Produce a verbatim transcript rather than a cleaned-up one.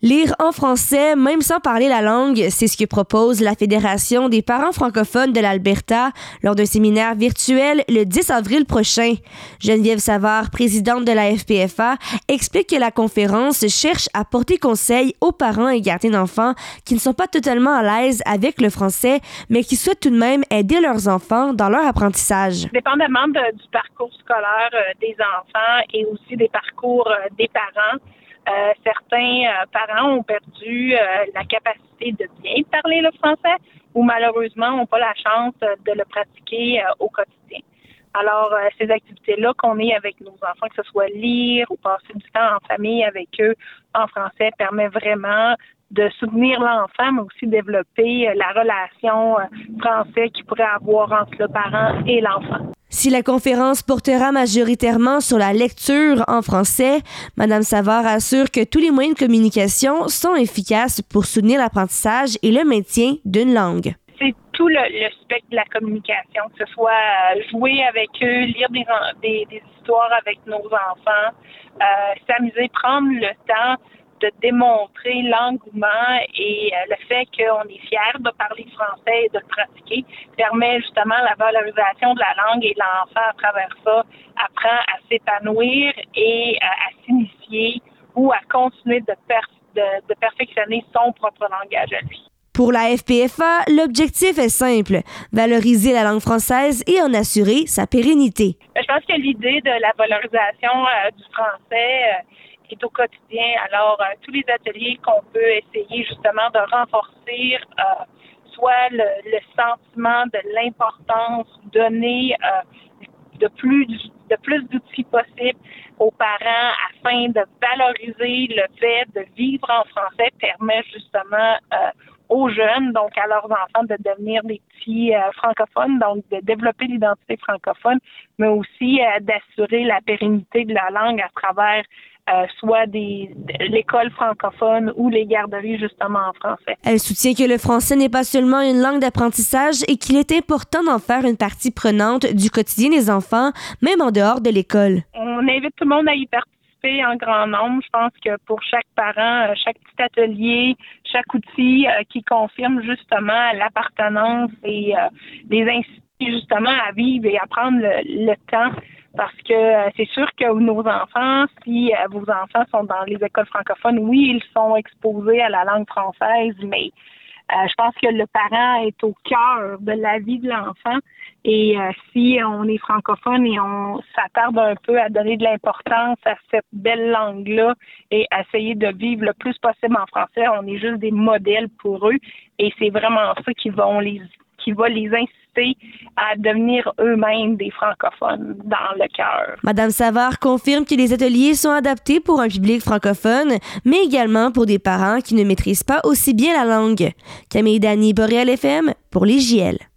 Lire en français, même sans parler la langue, c'est ce que propose la Fédération des parents francophones de l'Alberta lors d'un séminaire virtuel le dix avril prochain. Geneviève Savard, présidente de la F P F A, explique que la conférence cherche à porter conseil aux parents et gardiens d'enfants qui ne sont pas totalement à l'aise avec le français, mais qui souhaitent tout de même aider leurs enfants dans leur apprentissage. Dépendamment de, du parcours scolaire euh, des enfants et aussi des parcours euh, des parents, Euh, certains euh, parents ont perdu euh, la capacité de bien parler le français ou malheureusement n'ont pas la chance euh, de le pratiquer euh, au quotidien. Alors, euh, ces activités-là qu'on ait avec nos enfants, que ce soit lire ou passer du temps en famille avec eux en français, permet vraiment de soutenir l'enfant, mais aussi développer euh, la relation euh, français qu'il pourrait avoir entre le parent et l'enfant. Si la conférence portera majoritairement sur la lecture en français, Mme Savard assure que tous les moyens de communication sont efficaces pour soutenir l'apprentissage et le maintien d'une langue. C'est tout le, le spectre de la communication, que ce soit euh, jouer avec eux, lire des, des, des histoires avec nos enfants, euh, s'amuser, prendre le temps de démontrer l'engouement et euh, le fait qu'on est fier de parler français et de le pratiquer permet justement la valorisation de la langue et l'enfant à travers ça apprend à s'épanouir et euh, à s'initier ou à continuer de, per- de, de perfectionner son propre langage à lui. Pour la F P F A, l'objectif est simple, valoriser la langue française et en assurer sa pérennité. Je pense que l'idée de la valorisation euh, du français euh, est au quotidien. Alors, euh, tous les ateliers qu'on peut essayer justement de renforcer, euh, soit le, le sentiment de l'importance, donner euh, de plus de plus d'outils possibles aux parents afin de valoriser le fait de vivre en français permet justement euh, aux jeunes, donc à leurs enfants, de devenir des petits euh, francophones, donc de développer l'identité francophone, mais aussi euh, d'assurer la pérennité de la langue à travers euh, soit des, de l'école francophone ou les garderies justement en français. Elle soutient que le français n'est pas seulement une langue d'apprentissage et qu'il est important d'en faire une partie prenante du quotidien des enfants, même en dehors de l'école. On invite tout le monde à y participer en grand nombre. Je pense que pour chaque parent, chaque petit atelier, chaque outil euh, qui confirme justement l'appartenance et euh, les inciter justement à vivre et à prendre le, le temps. Parce que euh, c'est sûr que nos enfants, si euh, vos enfants sont dans les écoles francophones, oui, ils sont exposés à la langue française, mais euh, je pense que le parent est au cœur de la vie de l'enfant. Et euh, si on est francophone et on s'attarde un peu à donner de l'importance à cette belle langue-là et essayer de vivre le plus possible en français, on est juste des modèles pour eux. Et c'est vraiment ça qui vont les qui va les inciter à devenir eux-mêmes des francophones dans le cœur. Madame Savard confirme que les ateliers sont adaptés pour un public francophone, mais également pour des parents qui ne maîtrisent pas aussi bien la langue. Camille Dany, Boréal F M, pour les J L.